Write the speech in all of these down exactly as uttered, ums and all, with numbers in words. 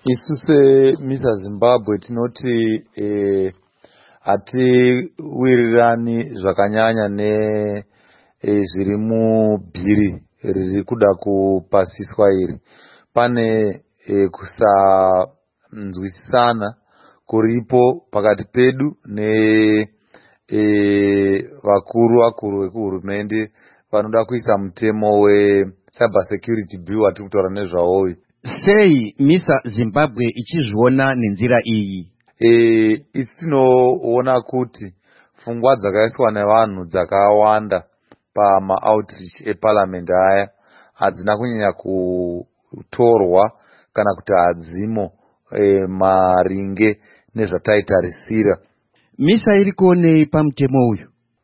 Isu seMISA Zimbabwe tinoti eh, hatiwirirani zvakanyanya ne eh, zviri mubhiri riri kuda kupasiswa iri. Pane eh, kusanzwisisana kuripo pakati pedu ne eh, vakuru vakuru vekuhurumende vanoda kuisa mutemo we cyber security bill watiri kutaura nezvawo uyu. Sei MISA Zimbabwe ichizviona nenzira iyi? E, isi tinoona kuti pfungwa dzakaiswa nevanhu dzakawanda pama-outreach eparliament aya hadzina kunyanya kutorwa kana kuti hadzimo e, maringe nezvataitarisira. MISA iri kuonei pamutemo uyu?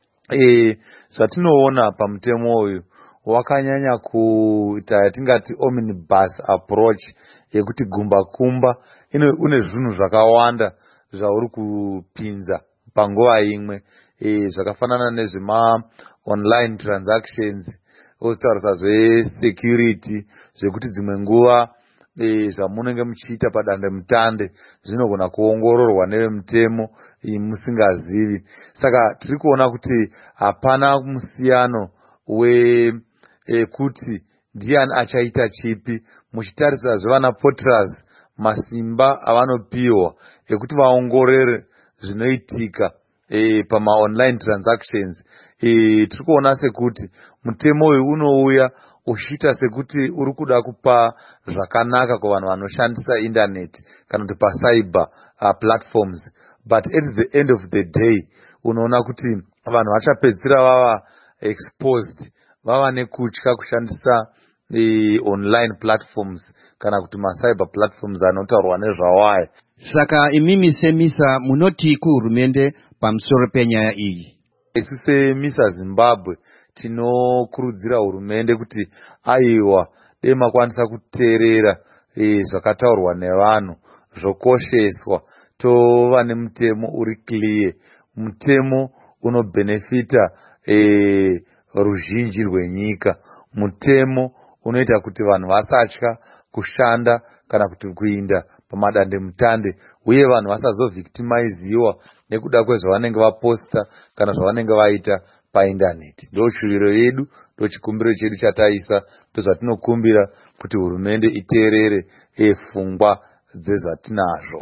E, zvatinoona pamutemo uyu wakanyanya kuita yatingati omnibus approach yekuti gumba kumba une zvinhu zvakawanda zvauri kupinza panguva imwe, e, zvakafanana nezvema online transactions, otaurisa zvesecurity zvekuti dzimwe nguva e, zvamunenge muchiita padande mutande zvinogona kuongororwa nevemutemo musingazivi. Saka tiri kuona kuti hapana musiyano we E, kuti ndiani achaita chipi muchitarisa zvevana porters masimba avanopiwa ekuti vaongorere zvinoitika e, pama-online transactions. E, tiri kuona sekuti mutemo uyu unouya uchiita sekuti uri kuda kupa zvakanaka kuvanhu vanoshandisa internet kana kuti pacyber uh, platforms, but at the end of the day unoona kuti vanhu vachapedzisira vava exposed, vava nekutya kushandisa e, online platforms kana kuti macyber platforms anotaurwa nezvawaya. Saka imimi seMISA munoti kuhurumende pamusoro penyaya iyi? Isu seMISA Zimbabwe tinokurudzira hurumende kuti aiwa dei makwanisa kuteerera e, zvakataurwa nevanhu zvokosheswa tova nemutemo uri clear, mutemo unobenefita e, ruzhinji rwenyika, mutemo unoita kuti vanhu vasatya kushanda kana kuti kuinda pamadande mutande, uye vanhu vasazovhictimiziwa nekuda kwezvavanenge vaposta kana zvavanenge vaita paindaneti. Ndo shuviro yedu, ndo chikumbiro chedu chataisa, ndozvatinokumbira kuti hurumende iteerere e, pfungwa dzezvatinazvo.